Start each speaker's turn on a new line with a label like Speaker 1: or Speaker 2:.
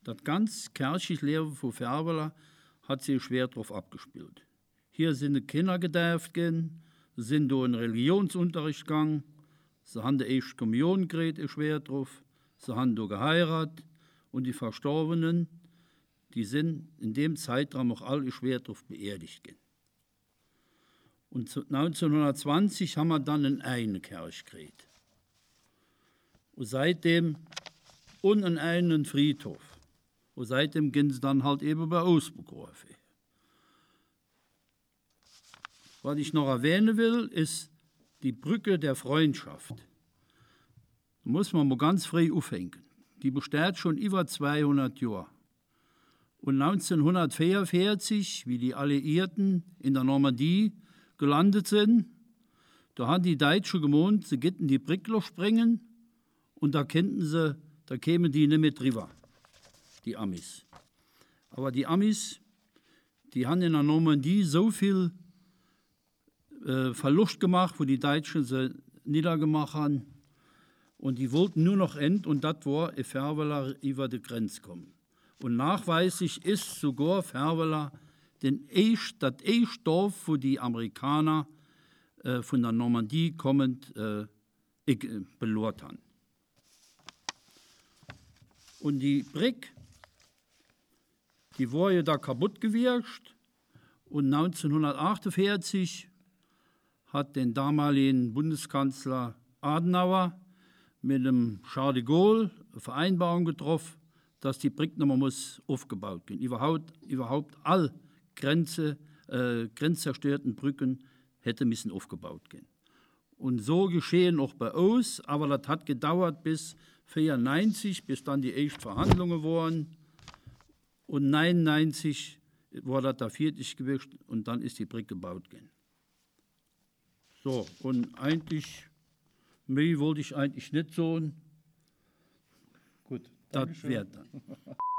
Speaker 1: Das ganze kirchliche Leben von Färbeler hat sich schwer drauf abgespielt. Hier sind die Kinder gedärft gehen, sind in Religionsunterricht gegangen, sie haben die erste Kommunion geredet, schwer drauf, sie haben da geheiratet und die Verstorbenen, die sind in dem Zeitraum auch alle schwer drauf beerdigt gehen. Und 1920 haben wir dann eine Kirche gekriegt. Und seitdem und einen Friedhof. Und seitdem gehen sie dann halt eben bei uns begraben. Was ich noch erwähnen will, ist die Brücke der Freundschaft. Da muss man mal ganz frei aufhängen. Die besteht schon über 200 Jahre. Und 1944, wie die Alliierten in der Normandie gelandet sind, da haben die Deutschen gemeint, sie gitten die Brickloch sprengen und da kämen die nicht mit drüber, die Amis. Aber die Amis, die haben in der Normandie so viel Verlust gemacht, wo die Deutschen sie niedergemacht haben und die wollten nur noch und das war ein Färbeler über die Grenze kommen. Und nachweislich ist sogar Färbeler das erste Dorf, wo die Amerikaner von der Normandie kommend belort haben. Und die Brücke, die war ja da kaputt gewirkt und 1948 hat den damaligen Bundeskanzler Adenauer mit dem Charles de Gaulle eine Vereinbarung getroffen, dass die Brücke nochmal muss aufgebaut werden. Überhaupt all grenzzerstörten Brücken hätte müssen aufgebaut gehen. Und so geschehen auch bei uns, aber das hat gedauert bis 1994, bis dann die ersten Verhandlungen waren. Und 1999 war das da fertig gewesen und dann ist die Brücke gebaut gehen. So, und eigentlich, mehr wollte ich eigentlich nicht so. Gut, das wäre dann.